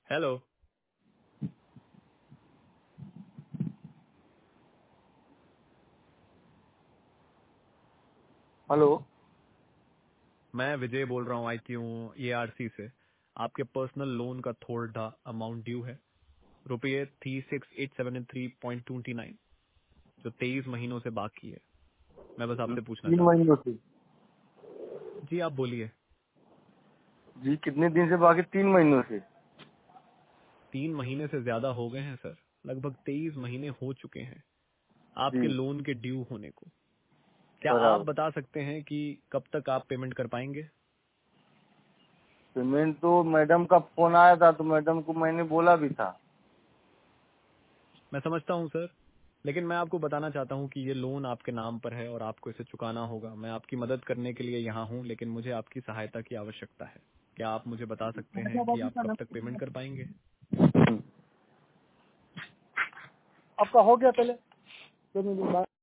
Hello. Hello. मैं विजय बोल रहा हूँ IQ ARC से। आपके पर्सनल लोन का थोड़ा अमाउंट ड्यू है, रुपये 36,873.29, जो 23 महीनों से बाकी है। मैं बस आपसे पूछना 3 चाहता महीनों से? हूँ। जी आप बोलिए। जी कितने दिन से बाकी? 3 महीनों से? 3 महीने से ज्यादा हो गए हैं सर, लगभग 23 महीने हो चुके हैं जी आपके लोन के ड्यू होने को। क्या आप बराबर। बता सकते हैं कि कब तक आप पेमेंट कर पाएंगे? पेमेंट तो मैडम का फोन आया था तो मैडम को मैंने बोला भी था। मैं समझता हूँ सर, लेकिन मैं आपको बताना चाहता हूँ कि ये लोन आपके नाम पर है और आपको इसे चुकाना होगा। मैं आपकी मदद करने के लिए यहाँ हूँ, लेकिन मुझे आपकी सहायता की आवश्यकता है। क्या आप मुझे बता सकते हैं कि आप कब तक पेमेंट कर पाएंगे? आपका हो गया पहले 2 मिनट बाद।